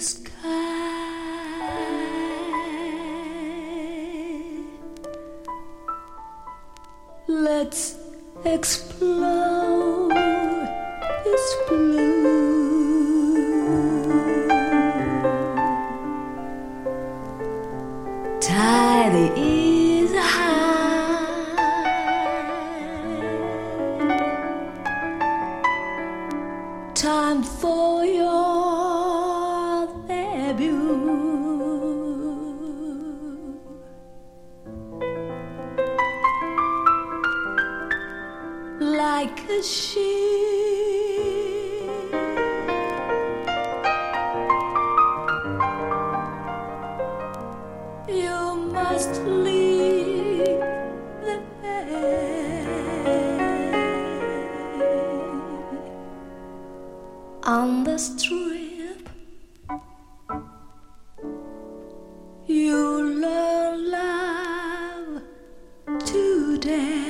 sky. Let's explore its blue. Tide is high. Time for your debut. Like a sheep, you must leave the bed. On the strip, you learn love today.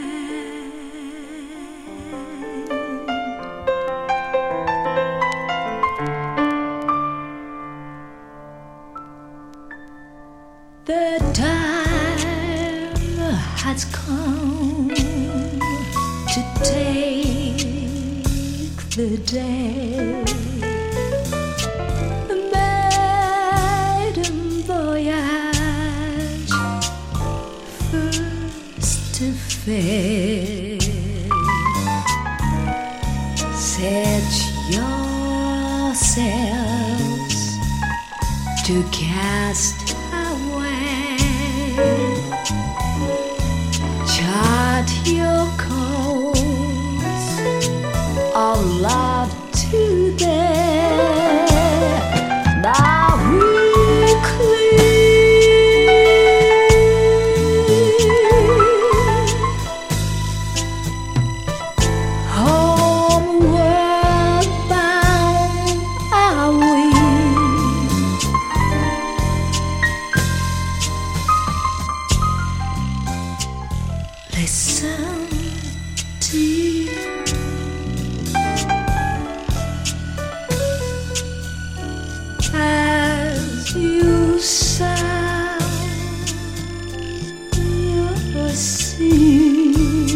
The time has come to take the day, the maiden voyage, first to fare. Set yourselves to cast away, chart your course of love today. Now we clear, homeward bound are we. Listen, dear, as you sound your sea.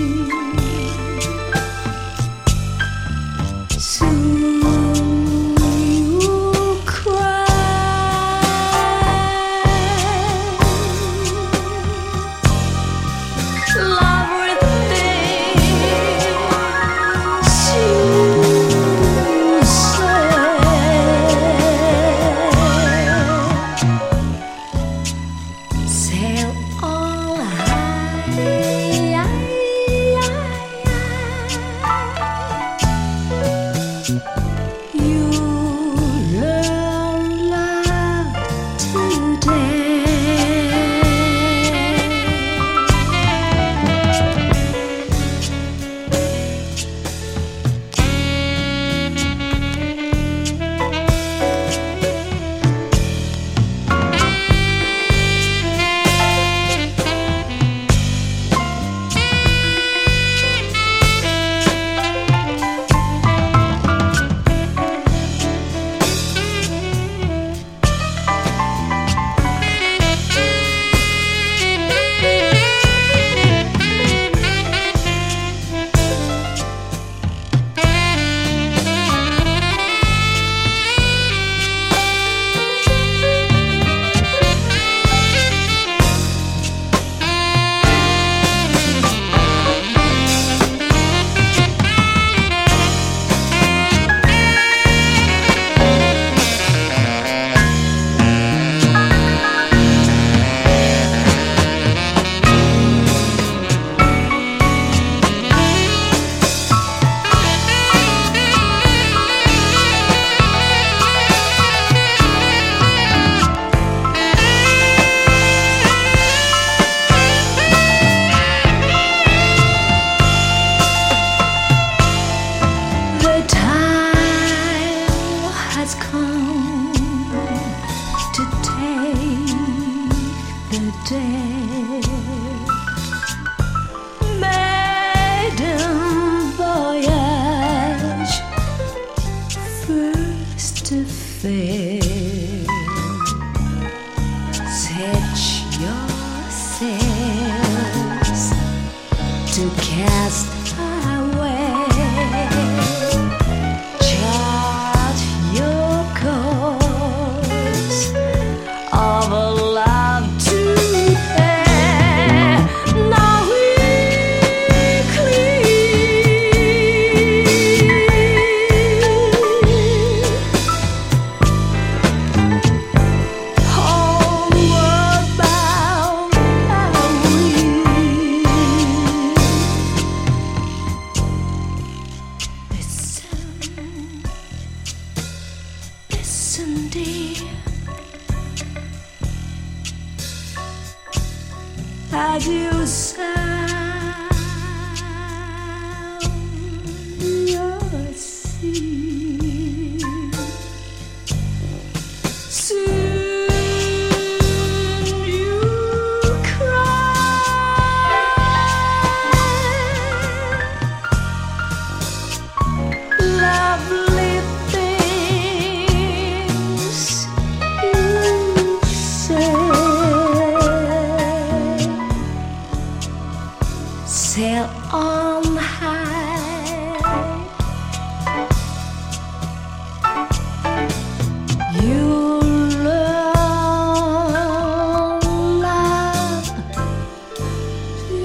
Soon you'll cry. Love sail on high. You learn love today. Maiden voyage, first to fare. as you sound your sea. Soon you cry, lovely things you say. Sail on high, you learn love to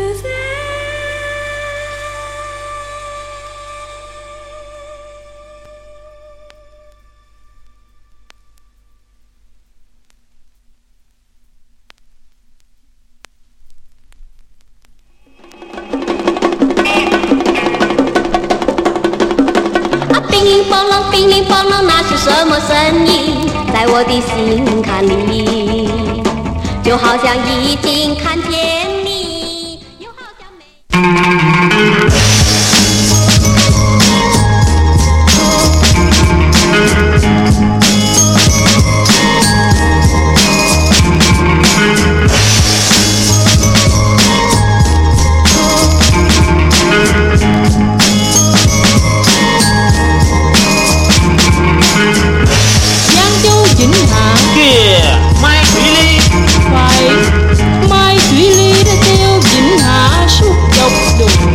叮铃咣啷，叮铃咣啷，那是什么声音？在我的心坎里，就好像已经看见你，又好像没。 Mai Thủy Ly, phải Mai Thủy Ly đã theo Vĩnh Hạ suốt dọc đường.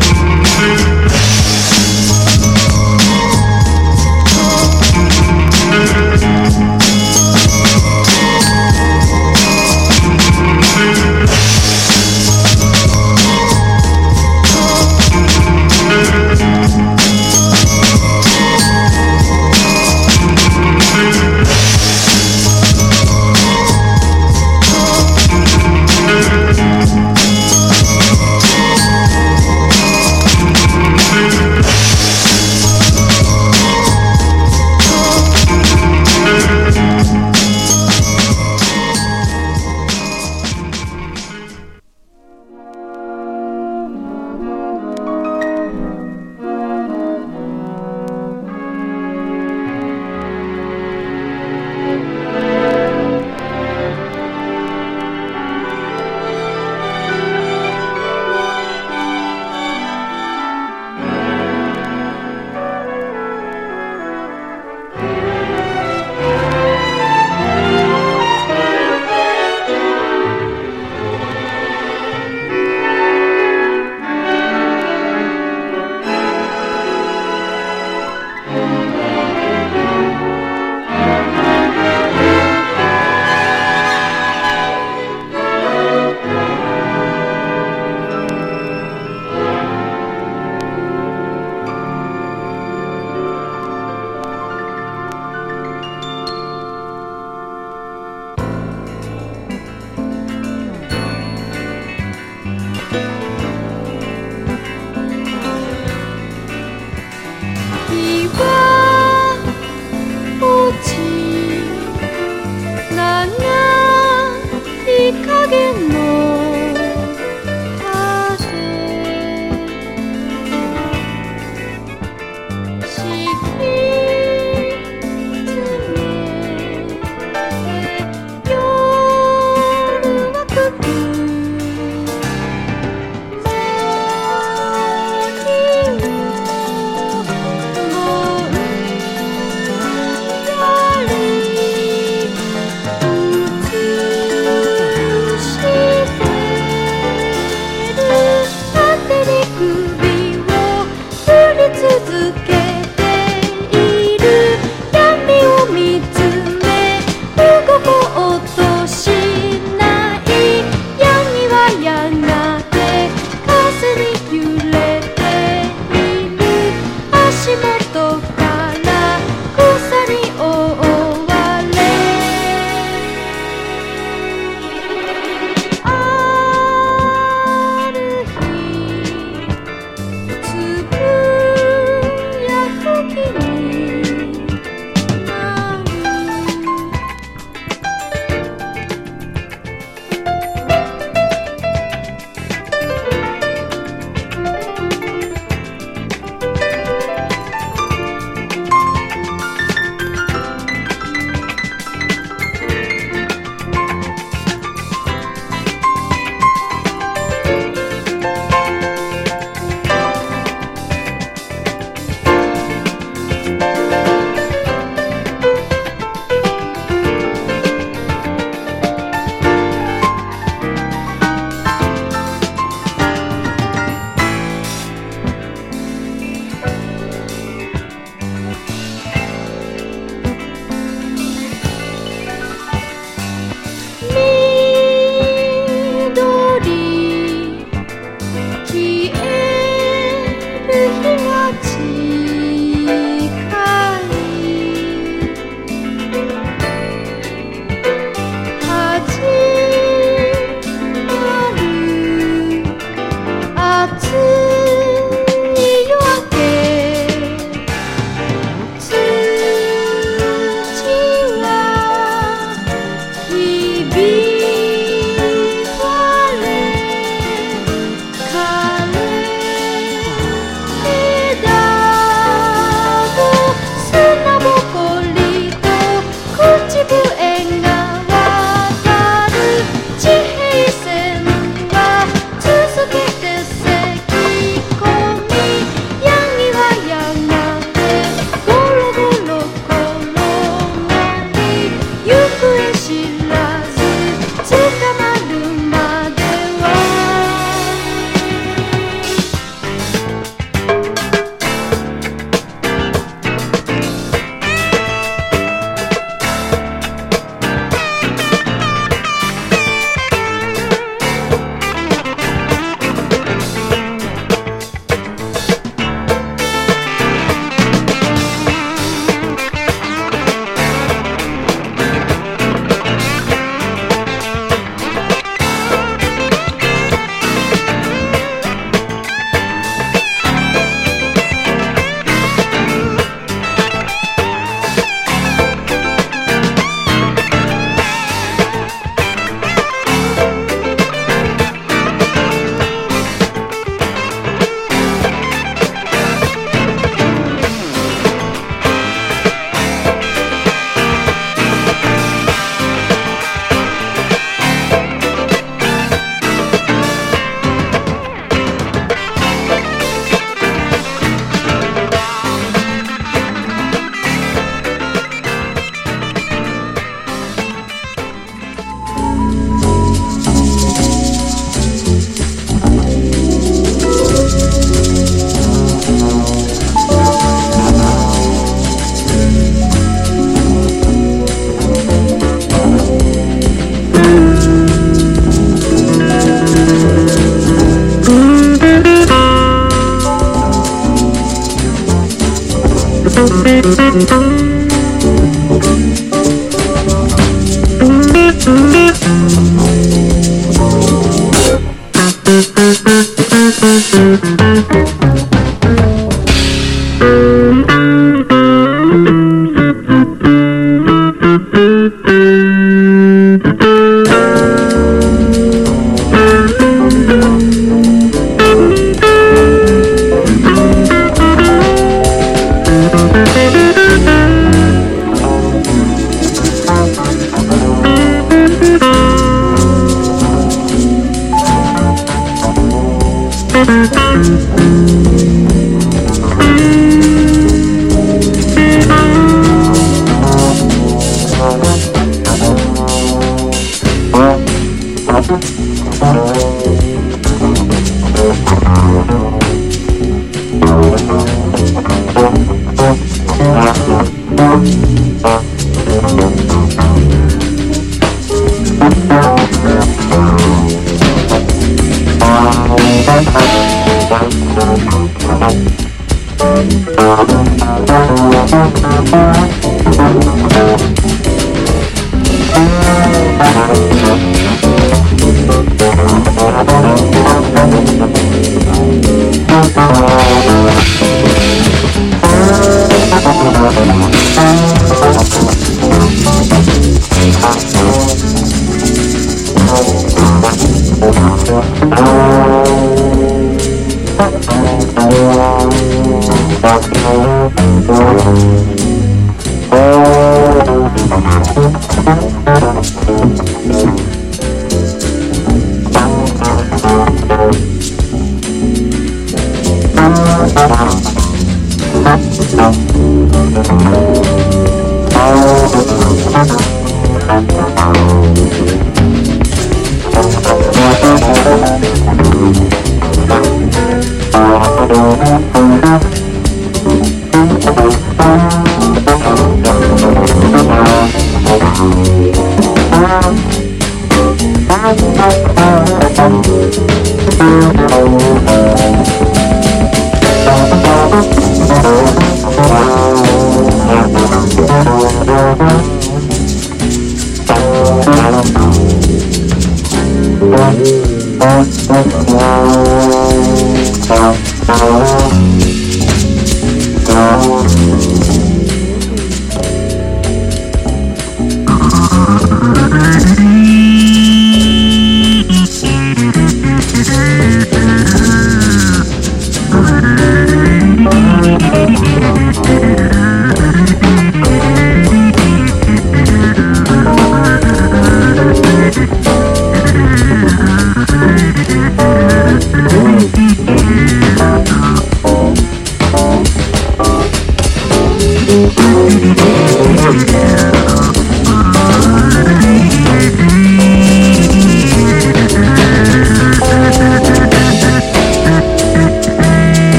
see.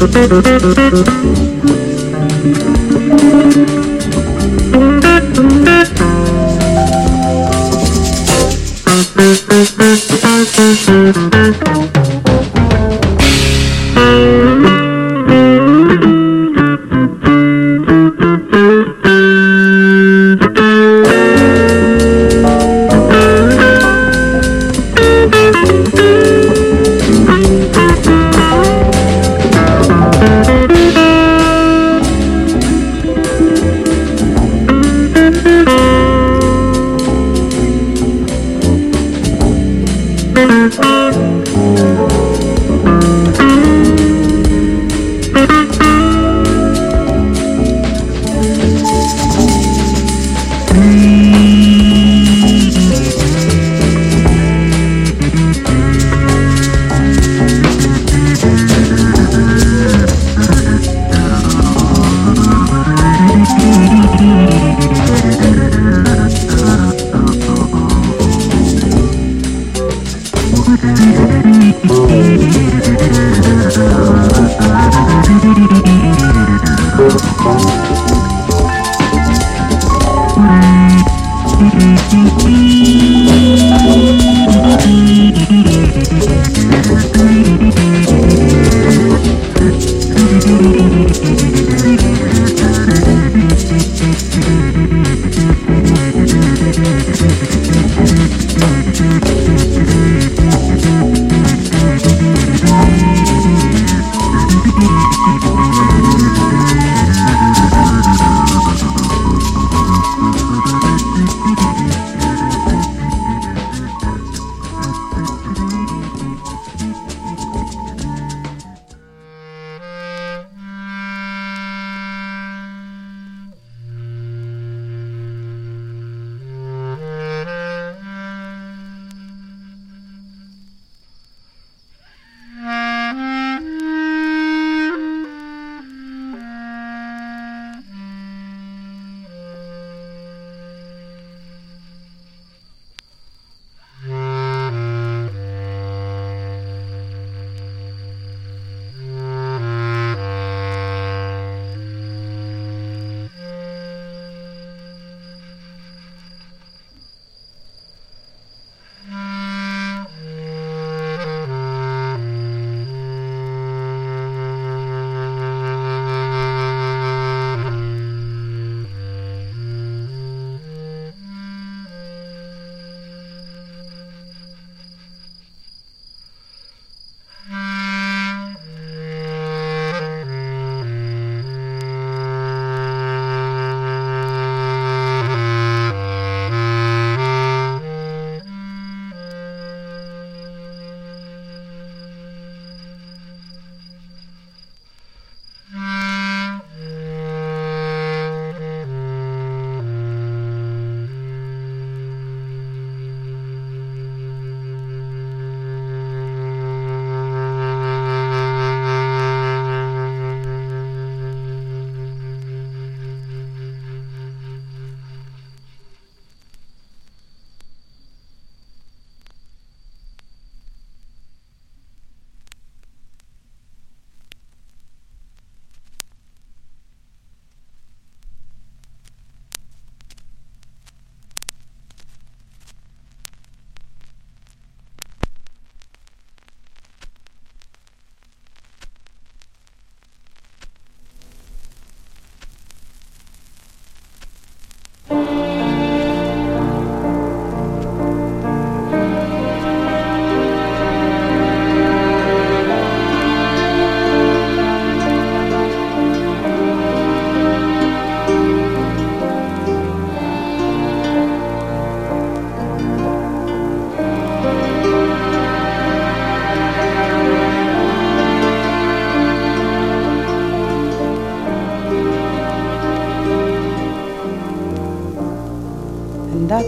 I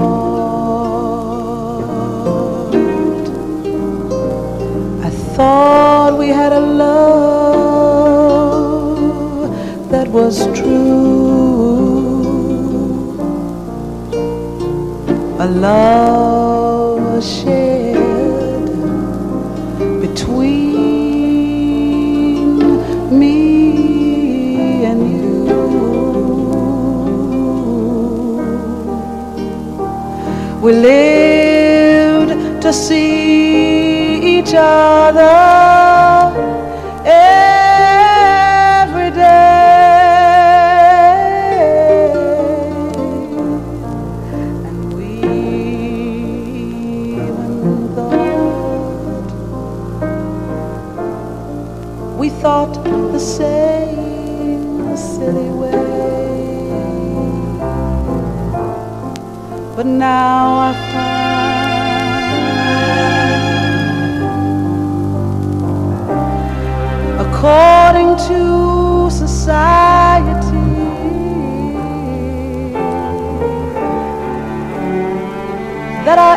thought we had a love that was true, a love shared between We lived to see each other every day, and we even thought the same silly way. But now I find, according to society, that our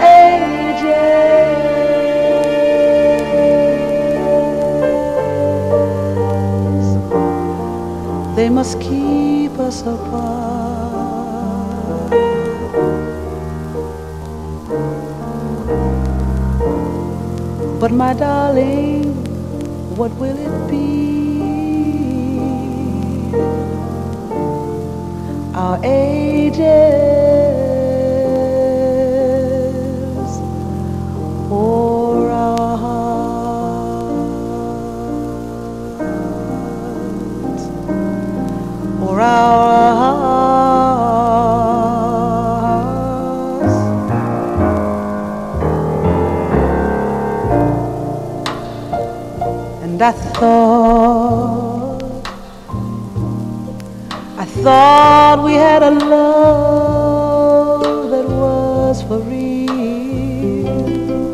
ages, they must keep us apart. But my darling, what will it be? Our ages or our hearts, or our hearts. And I thought we had a love that was for real,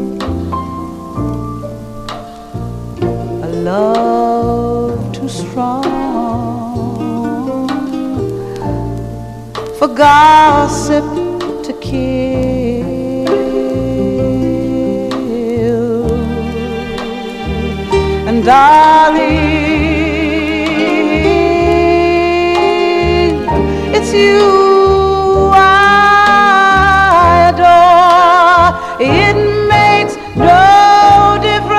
a love too strong for gossip to kill. And darling, it's you I adore. It makes no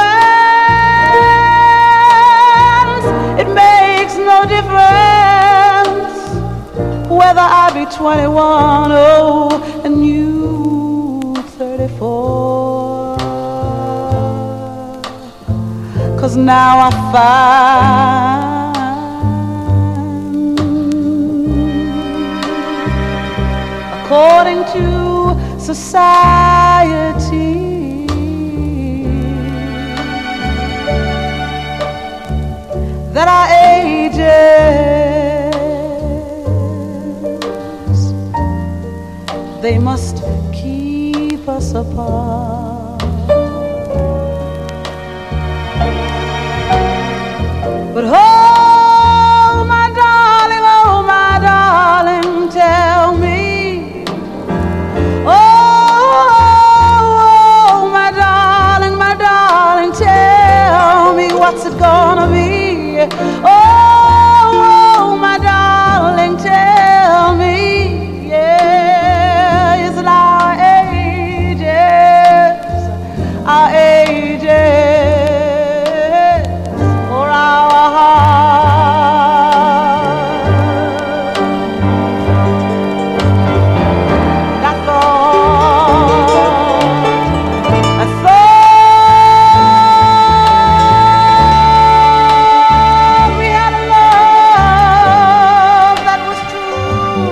difference. It makes no difference whether I be 21, oh, and you 34. 'Cause now I find, according to society, that our ages, they must keep us apart. But oh my darling, tell me, oh my darling, tell me what's it gonna be? Oh my darling, tell me, yeah, is it our ages, or our hearts? I thought we had a love that was true.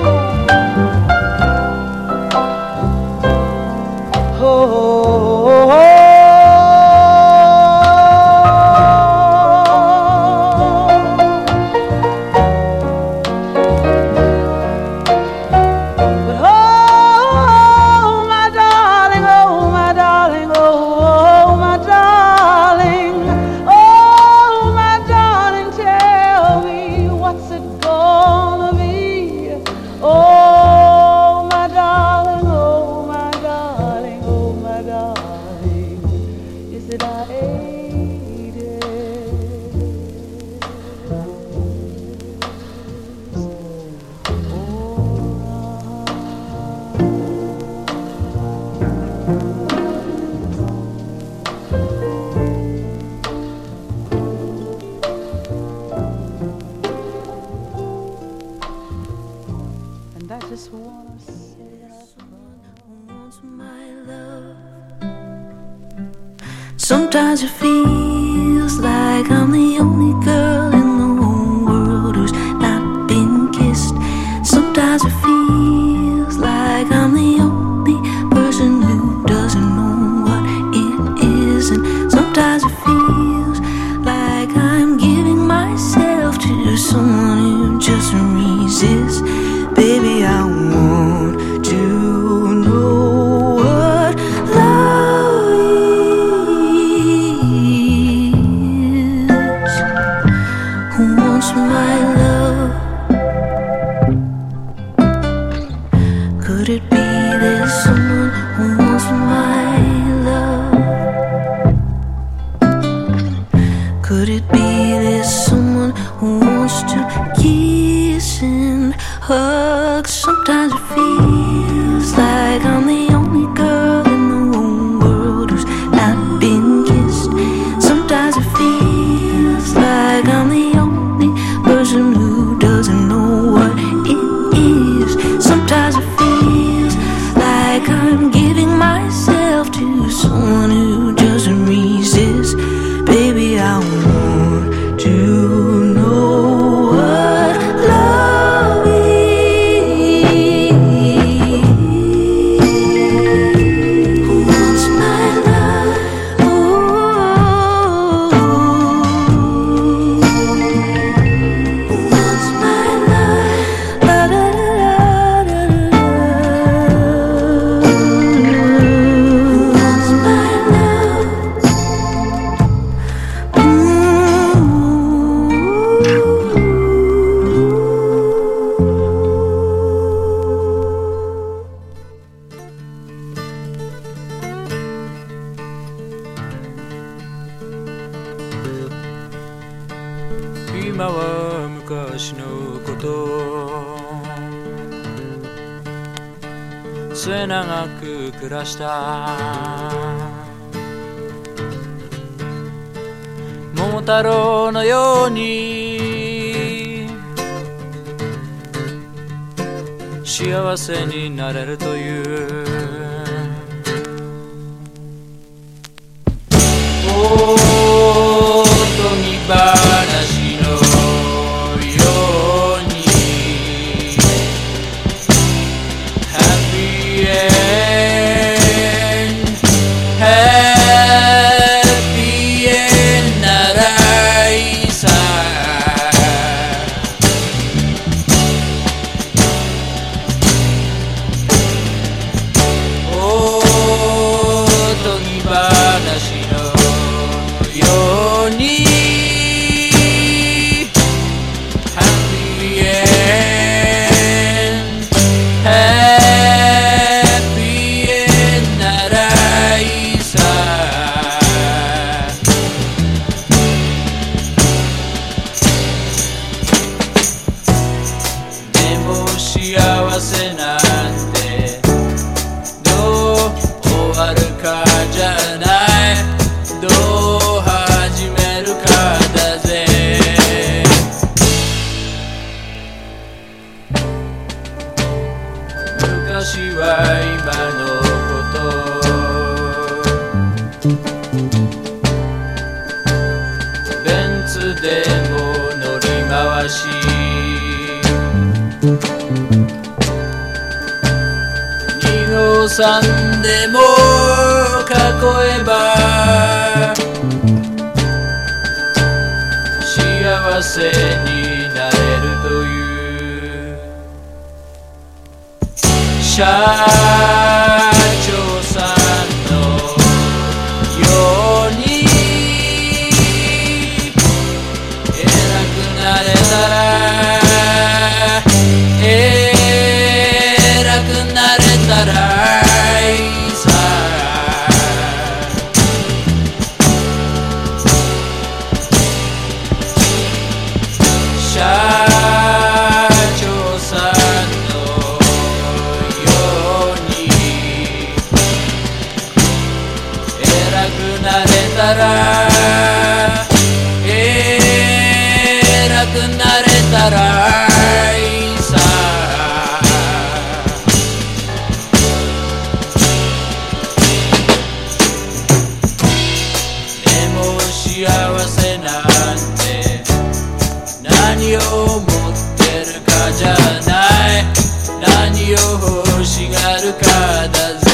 And I just wanna say that I Sometimes it feels like I'm the only girl in the whole world who's not been kissed. Sometimes it feels like I'm the only person who doesn't know what it is. And sometimes it feels like I'm giving myself to someone who just resists. Baby, I want to know what love is. Who wants my love? Could it be there's someone who wants my love? Could it be there's someone who wants to kiss and hug? Sometimes it feels like I'm the only girl in the whole world who's not been kissed. Sometimes it feels like I'm the only person who doesn't know what it is. Sometimes it feels like I'm giving myself to someone who doesn't resist. Baby, I want to know what love is. Who wants my love? Ooh. Who wants my love? Da, da, da, da, da, da. Who wants my love? 今は昔のこと末永く暮らした桃太郎のように幸せになれるというおとぎ話のように Happy end Happy end ならいいさおとぎ話のように Happy end Happy end ならいいさでも幸せなんてどう終わるかじゃないどう始めるかだぜ昔は今のことベンツでも乗り回し2号さんでも囲えば幸せになれるという社長さんのように偉くなれたら偉くなれたらいいさ社長さんのようにかだぜ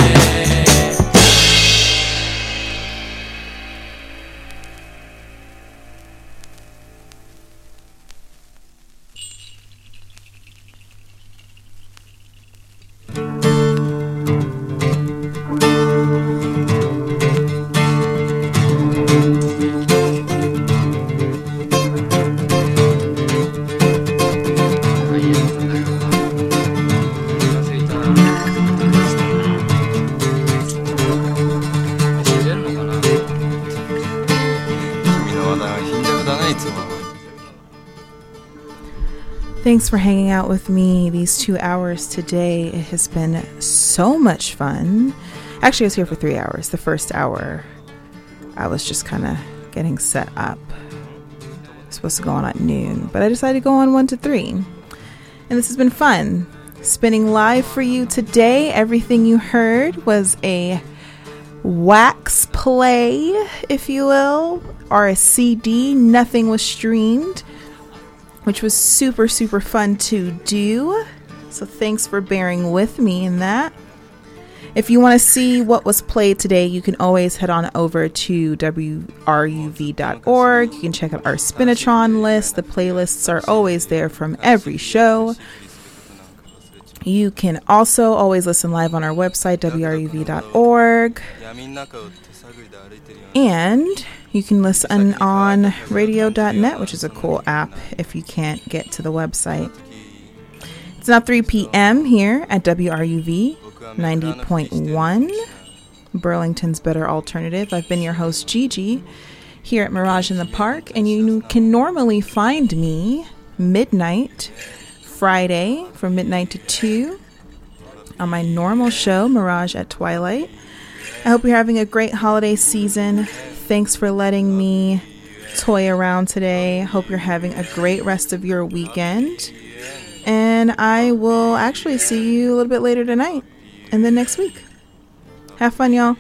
Thanks for hanging out with me these 2 hours today. It has been so much fun. Actually, I was here for 3 hours. The first hour, I was just kind of getting set up. I was supposed to go on at noon, but I decided to go on 1 to 3. And this has been fun. Spinning live for you today. Everything you heard was a wax play, if you will, or a CD. Nothing was streamed, which was super, super fun to do. So thanks for bearing with me in that. If you want to see what was played today, you can always head on over to wruv.org. You can check out our Spinatron list. The playlists are always there from every show. You can also always listen live on our website, wruv.org. And you can listen on radio.net, which is a cool app if you can't get to the website. It's now 3 p.m. here at WRUV 90.1, Burlington's Better Alternative. I've been your host, Gigi, here at Mirage in the Park, and you can normally find me midnight, Friday, from midnight to 2 on my normal show, Mirage at Twilight. I hope you're having a great holiday season. Thanks for letting me toy around today. Hope you're having a great rest of your weekend. And I will actually see you a little bit later tonight and then next week. Have fun, y'all.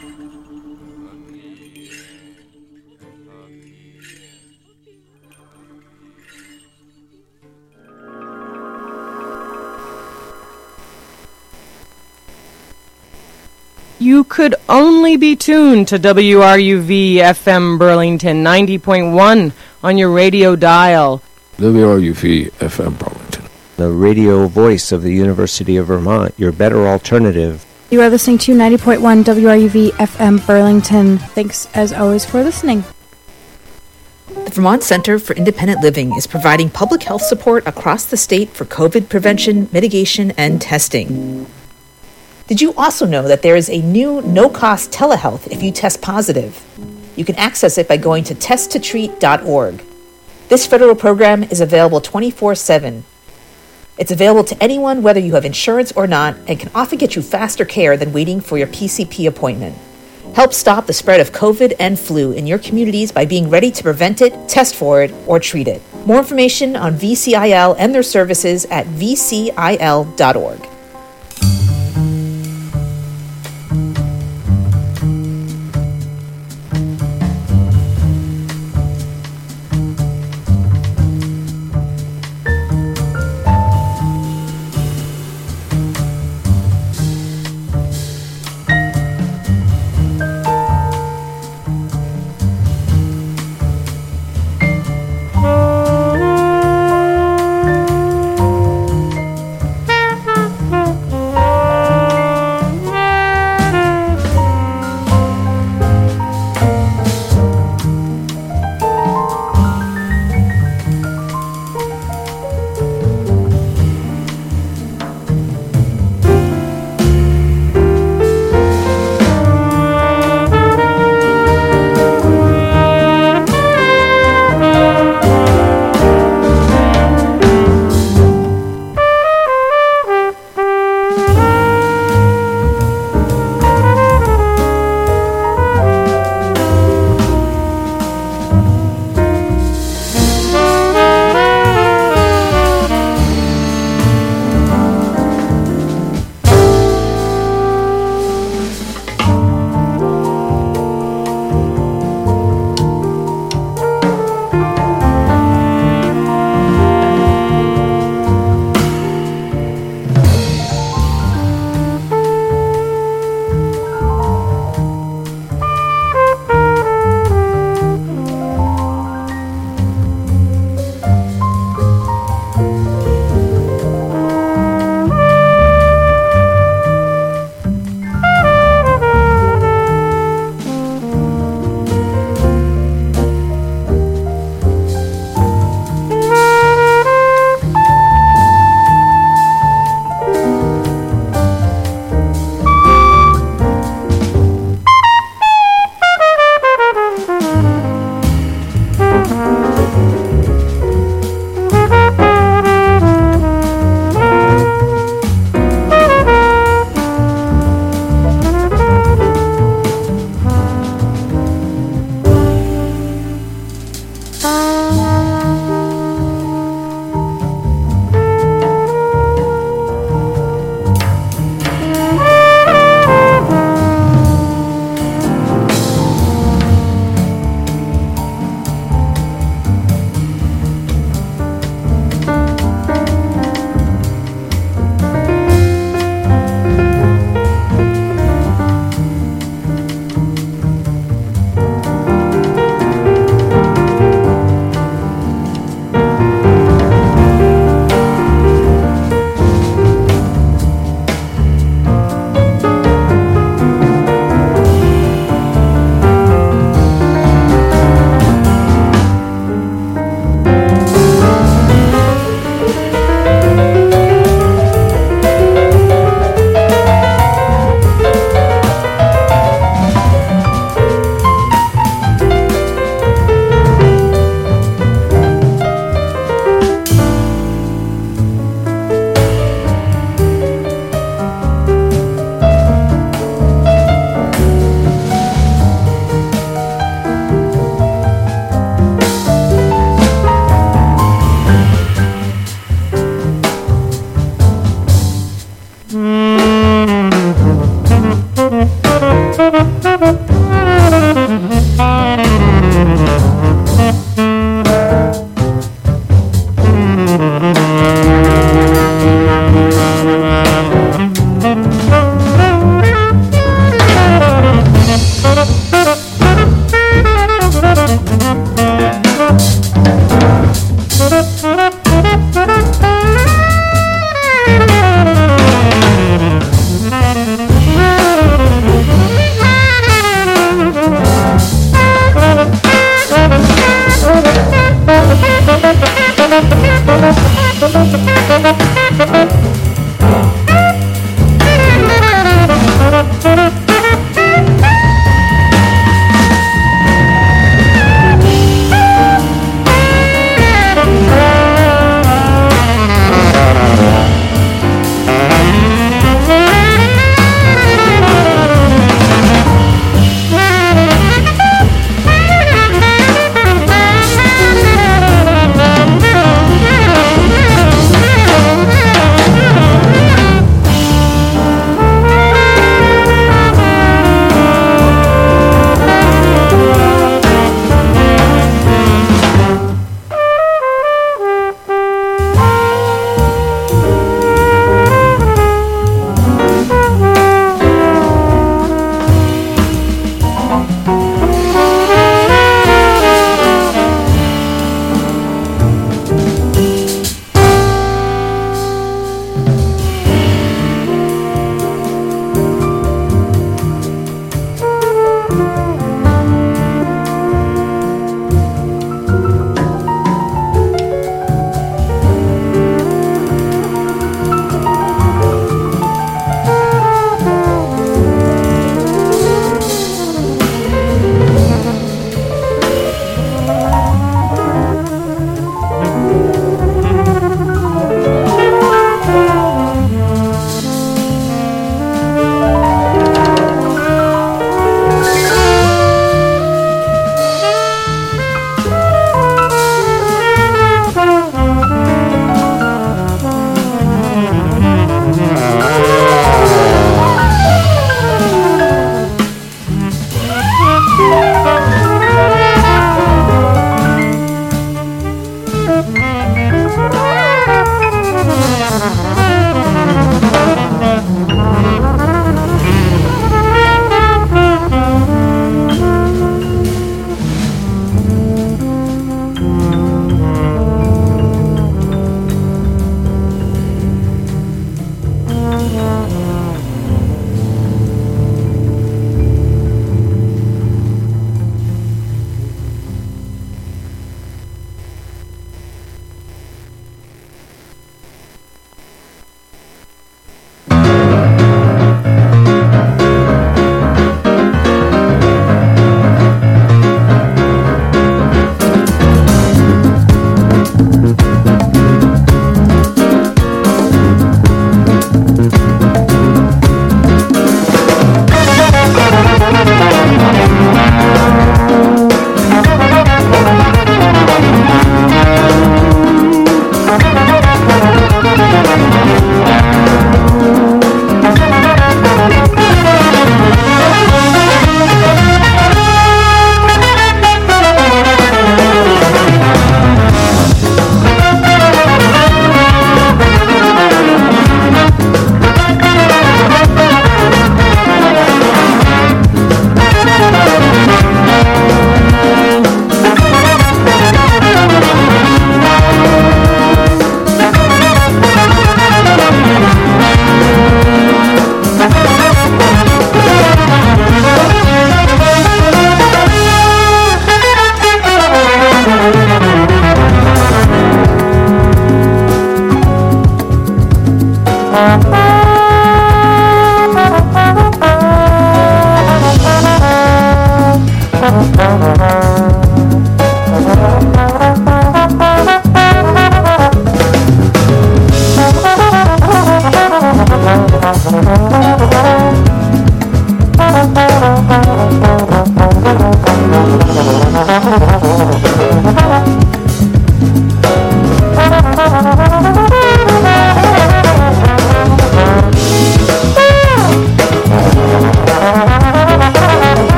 You could only be tuned to WRUV FM Burlington 90.1 on your radio dial. WRUV FM Burlington, the radio voice of the University of Vermont, your better alternative. You are listening to 90.1 WRUV FM Burlington. Thanks as always for listening. The Vermont Center for Independent Living is providing public health support across the state for COVID prevention, mitigation, and testing. Did you also know that there is a new no-cost telehealth if you test positive? You can access it by going to testtotreat.org. This federal program is available 24/7. It's available to anyone whether you have insurance or not and can often get you faster care than waiting for your PCP appointment. Help stop the spread of COVID and flu in your communities by being ready to prevent it, test for it, or treat it. More information on VCIL and their services at vcil.org.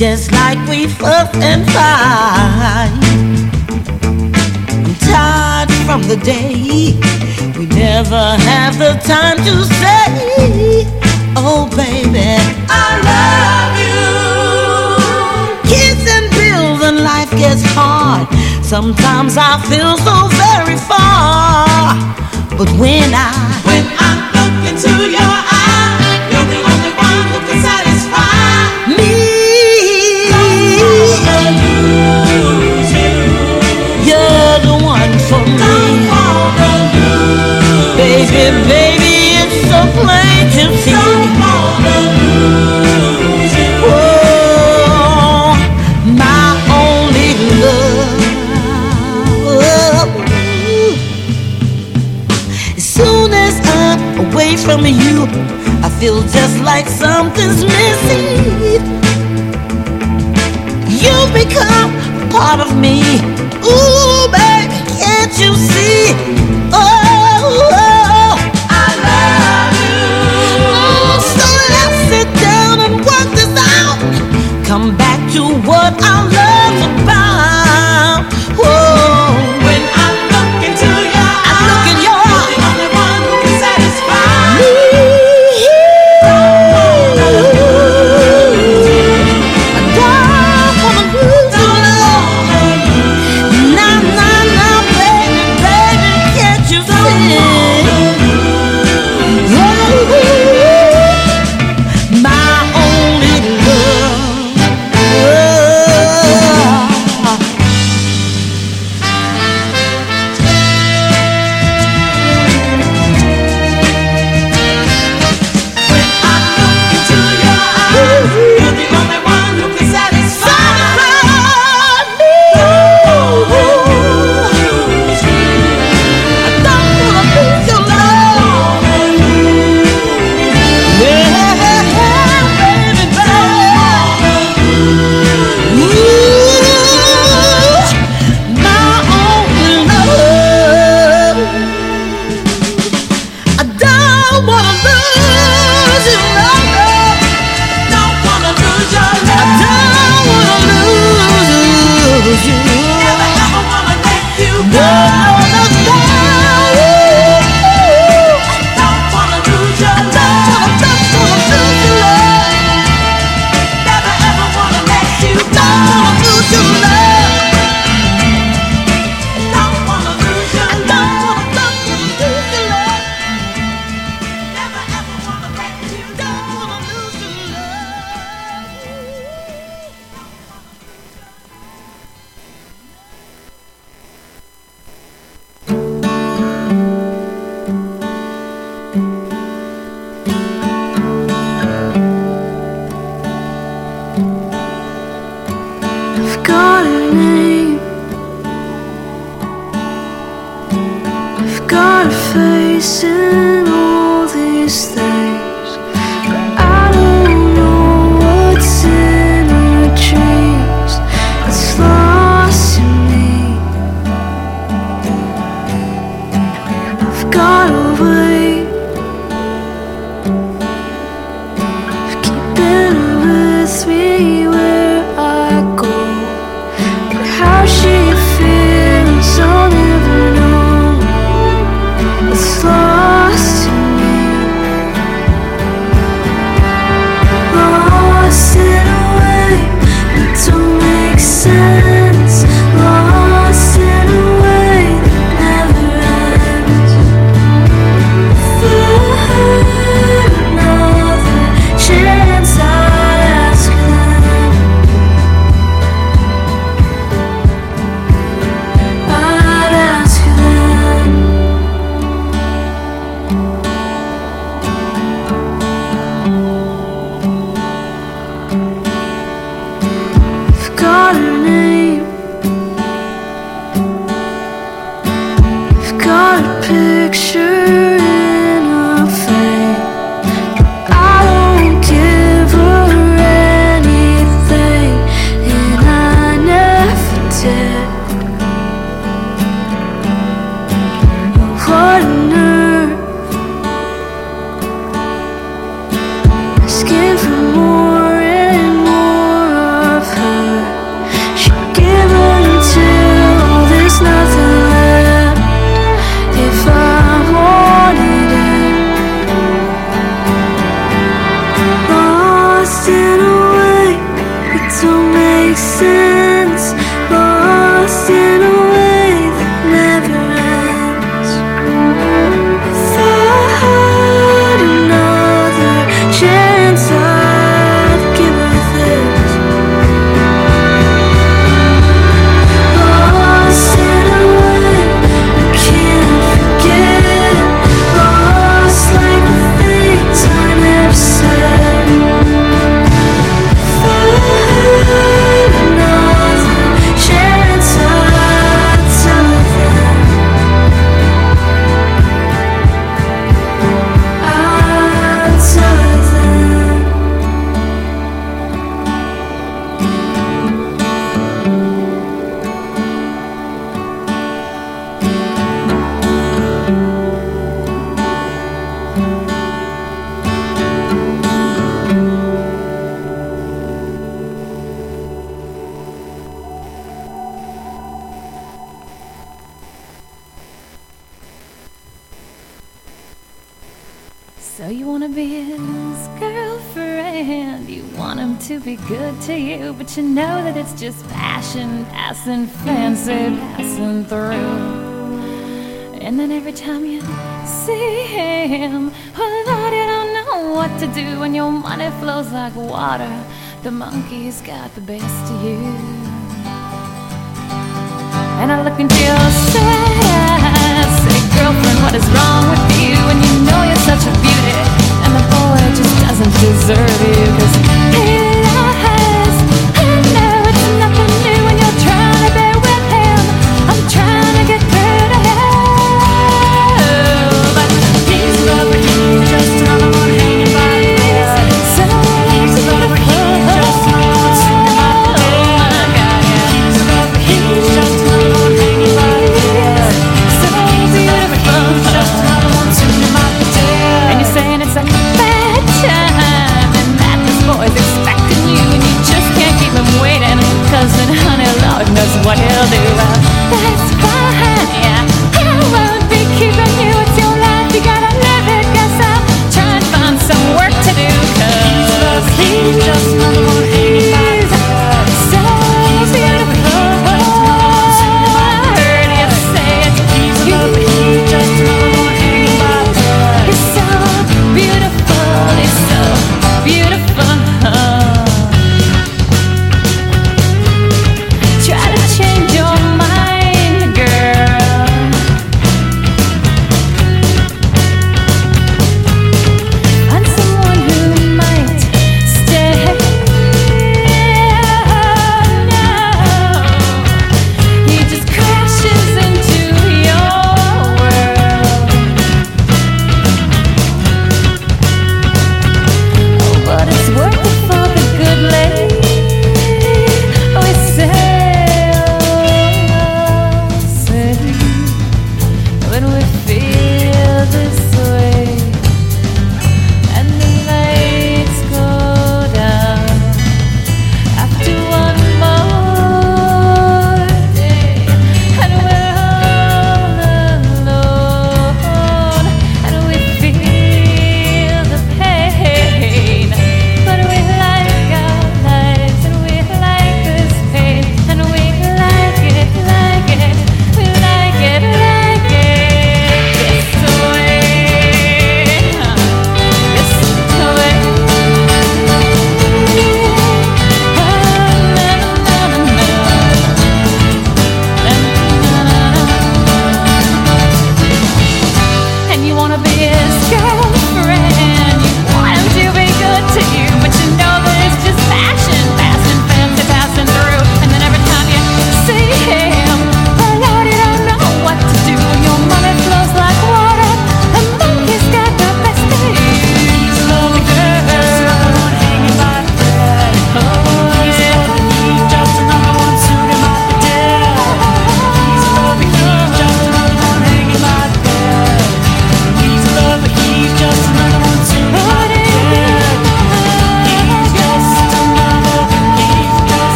just like we fuss and fight. I'm tired from the day we never have the time to say, oh baby, I love you. Kids and bills and life gets hard. Sometimes I feel so very far. But when I look into your eyes, you're the only one who can satisfy me. Don't lose you. You're the one for me. Don't wanna lose baby, you. Baby, it's so plain to see. Don't wanna lose you. Oh, my only love. As soon as I'm away from you, I feel just like something's missing. You become part of me. Ooh, baby, can't you see? Oh, I love you. Oh, so let's sit down and work this out. Come back to what our love's about. Whoa. When I look into your eyes, I look in your eyes, you're the only one who can satisfy me. Now, baby, baby, can't you see? makes sense. Lost in a way that never ends. If I had another chance, I'd give her this. Lost in a way I can't forget. Lost like the things I never said. If I had another chance, I'd tell her then. I'd tell her then. So you wanna be his girlfriend, you want him to be good to you, but you know that it's just passion passing, fancy passing through. And then every time you see him, well Lord, you don't know what to do, and your money flows like water. The monkey's got the best of you. And I look into your eyes, say, girlfriend, what is wrong with you? And you know you're such a beauty, and the boy just doesn't deserve you. 'Cause he lies, I know it's nothing new when you're trying to be with him. I'm trying to get through to him, but he's rubber, he's just another one hanging by the bed. So he's rubber, he's just another one sitting by the bed. Oh my God, yeah. He's rubber, he's just another one hanging by the bed. So beautiful, just another one sitting by the bed.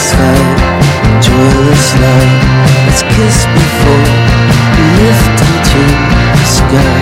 satisfied, joyless light. Let's kiss before we lift into the sky.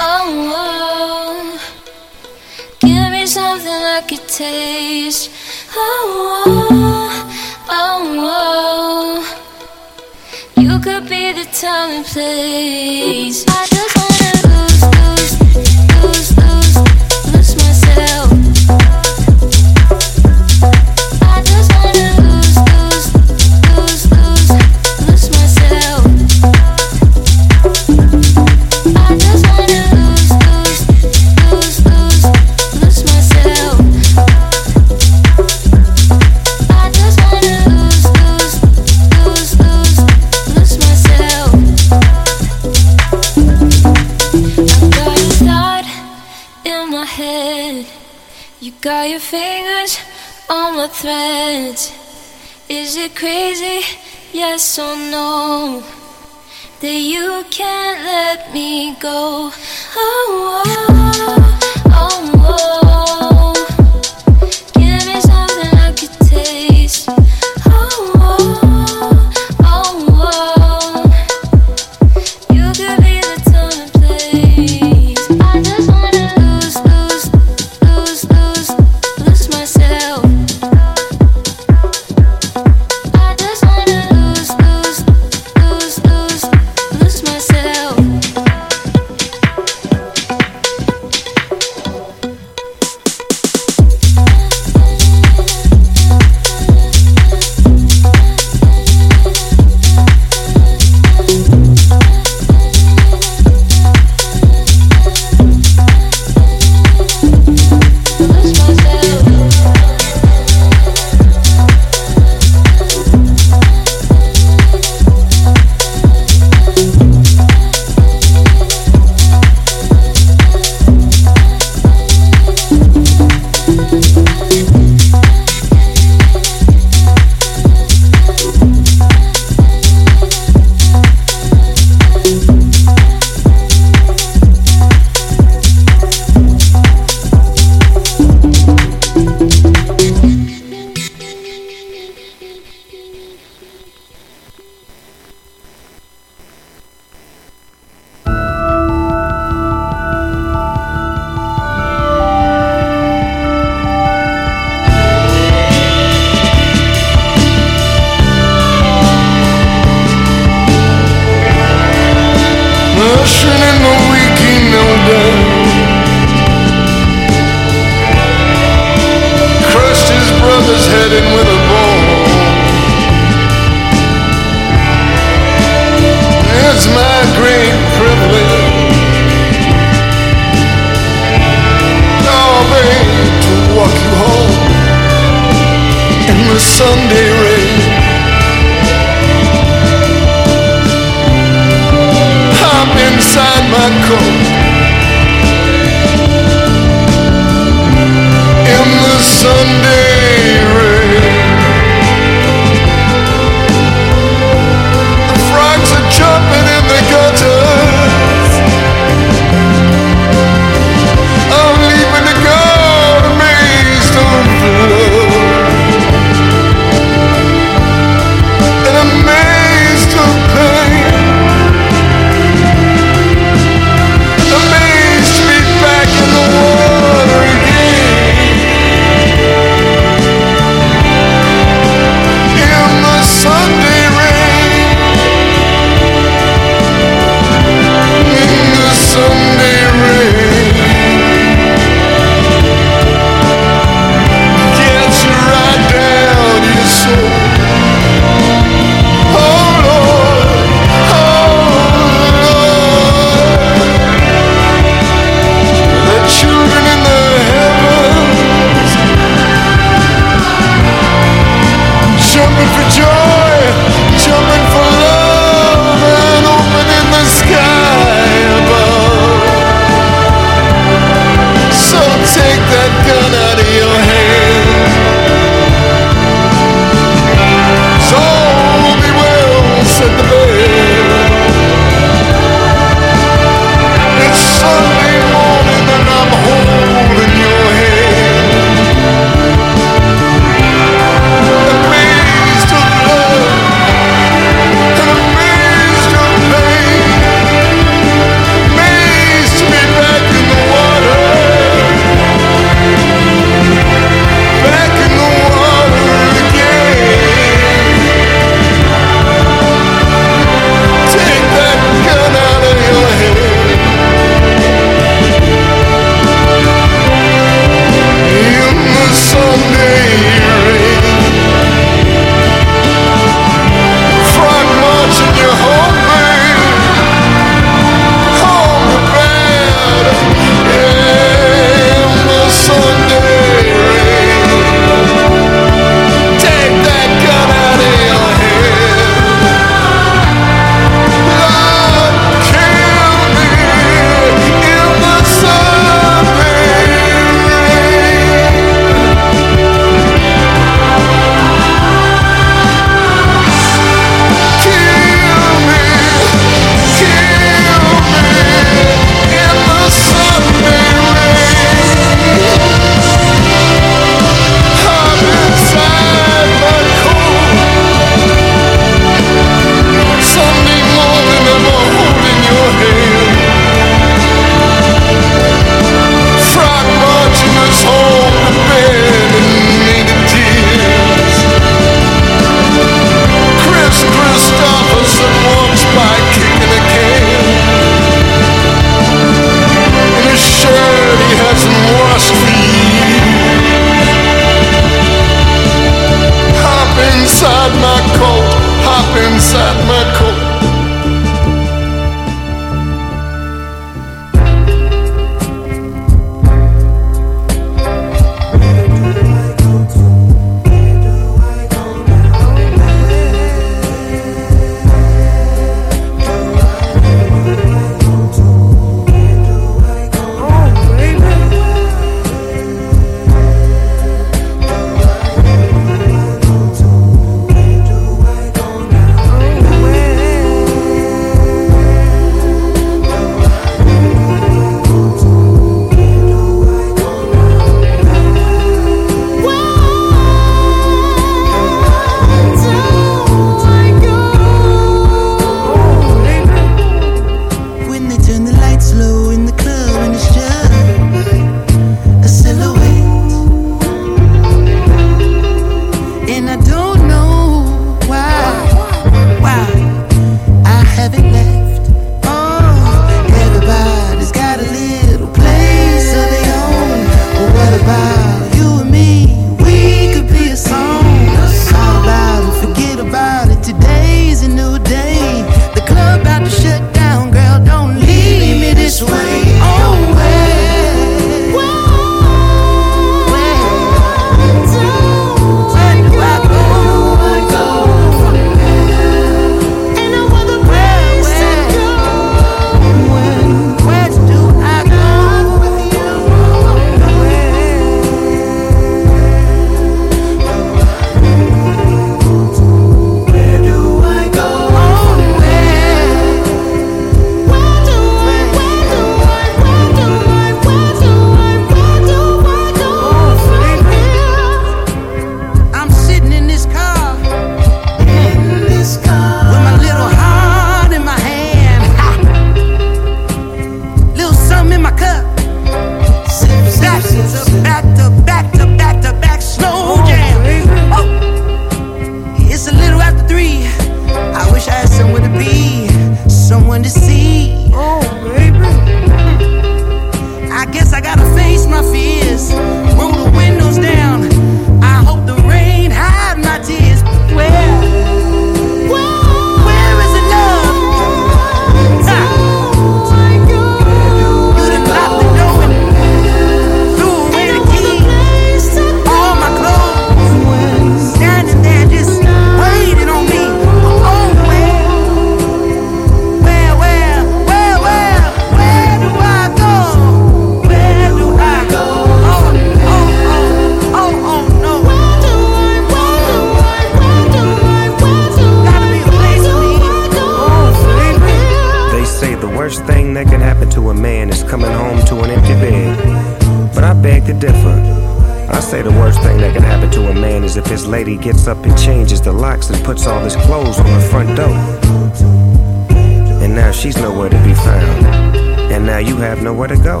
differ. I say the worst thing that can happen to a man is if his lady gets up and changes the locks and puts all his clothes on the front door. And now she's nowhere to be found. And now you have nowhere to go.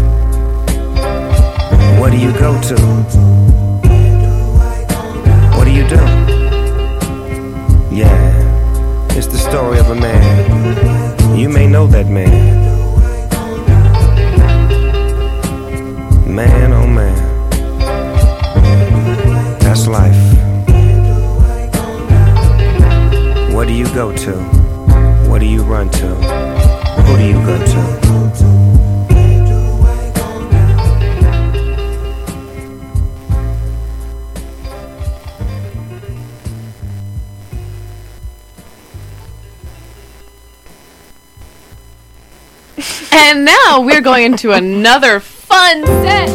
What do you go to? What do you do? Yeah, it's the story of a man. You may know that man. Man, oh man. That's life. What do you go to? What do you run to? Who do you go to? And now we're going into another fun set.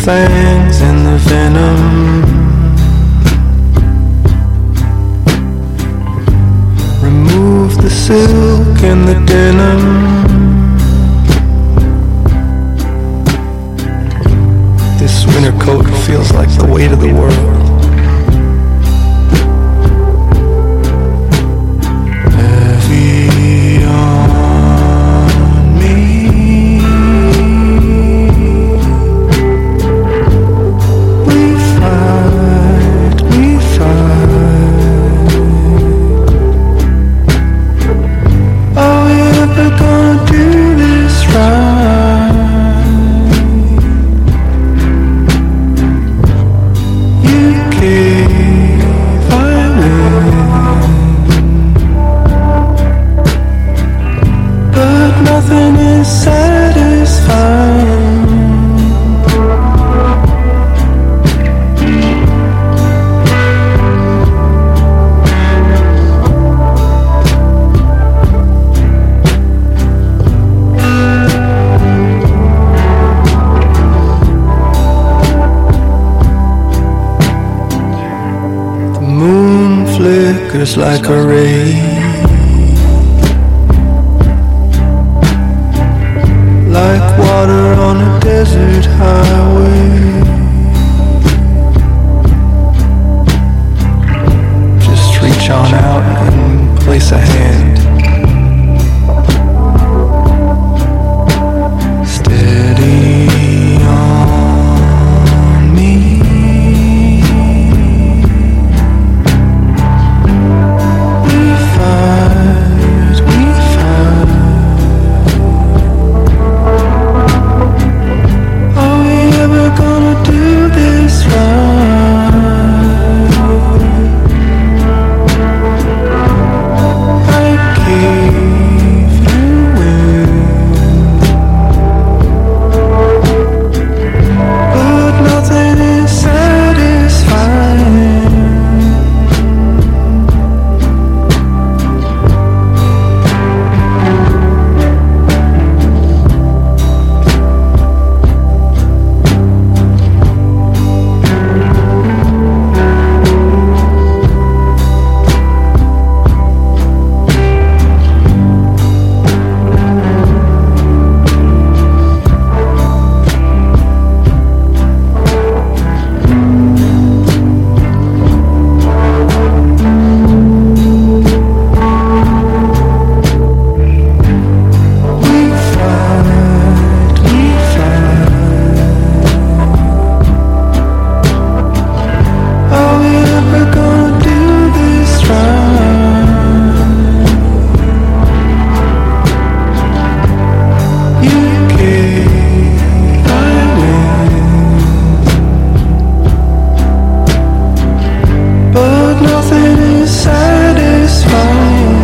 fangs and the venom. Remove the silk and the denim. This winter coat feels like the weight of the world. Heavy on me. We fight, we fight. Are we ever gonna do this right? You gave, I win, but nothing is satisfying. The moon flickers like a ray, like water on a desert highway. Just reach on out and place a hand. Steady on me. We fight, we fight. Are we ever gonna do this right? I gave, you win, but nothing is satisfying. We fight, we fight. Are we ever gonna do this right? You gave, I win, but nothing is satisfying.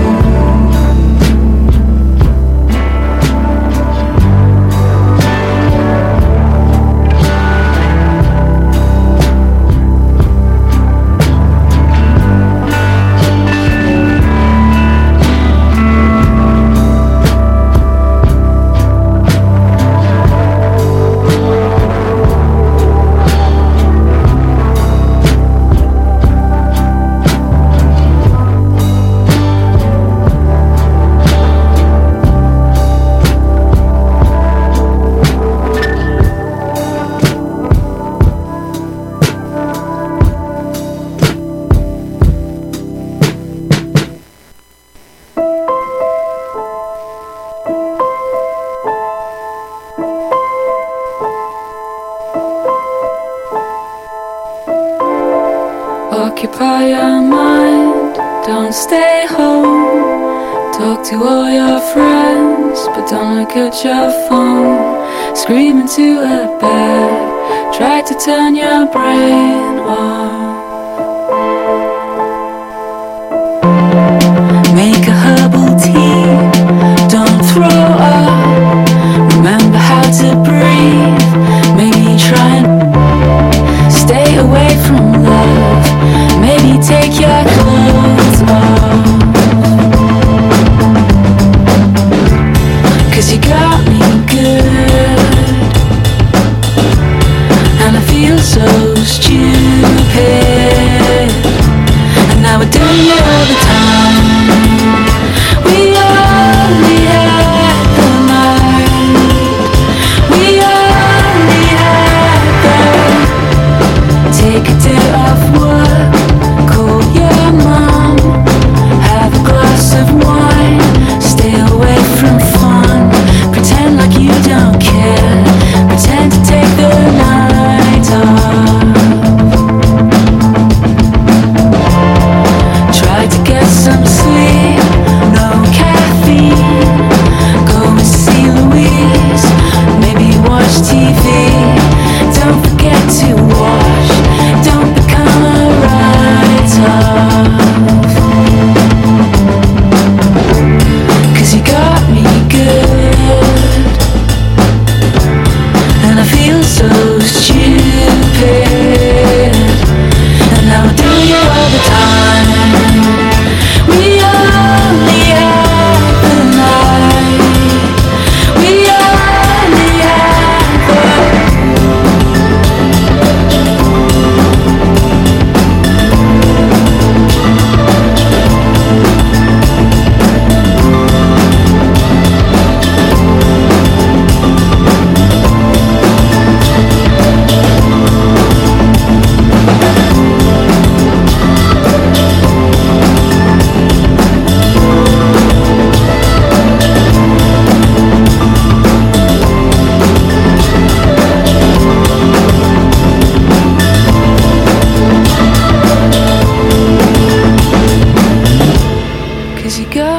Occupy your mind, don't stay home. Talk to all your friends, but don't look at your phone. Scream into a bed, try to turn your brain off. Make a herbal tea, don't throw up. Remember how to breathe, maybe try and stay away from love. Maybe take your clothes off, 'cause you got me good, and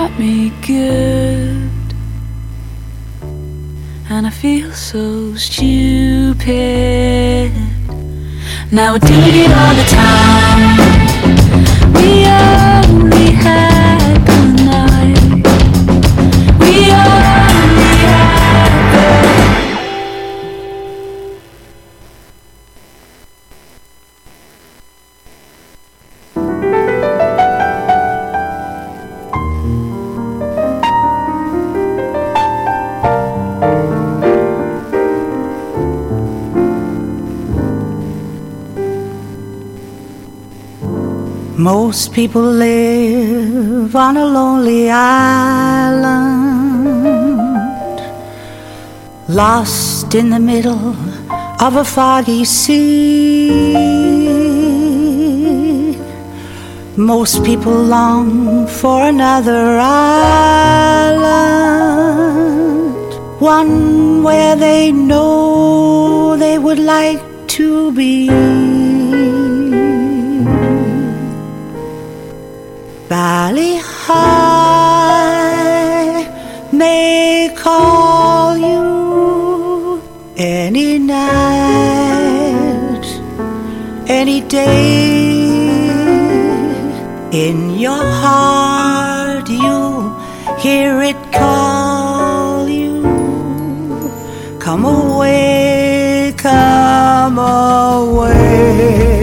got me good. And I feel so stupid. Now we're doing it all the time. We only had the night. We only had the Most people live on a lonely island, lost in the middle of a foggy sea. Most people long for another island, one where they know they would like to be. Valley High may call you any night, any day. In your heart you'll hear it call you. Come away, come away.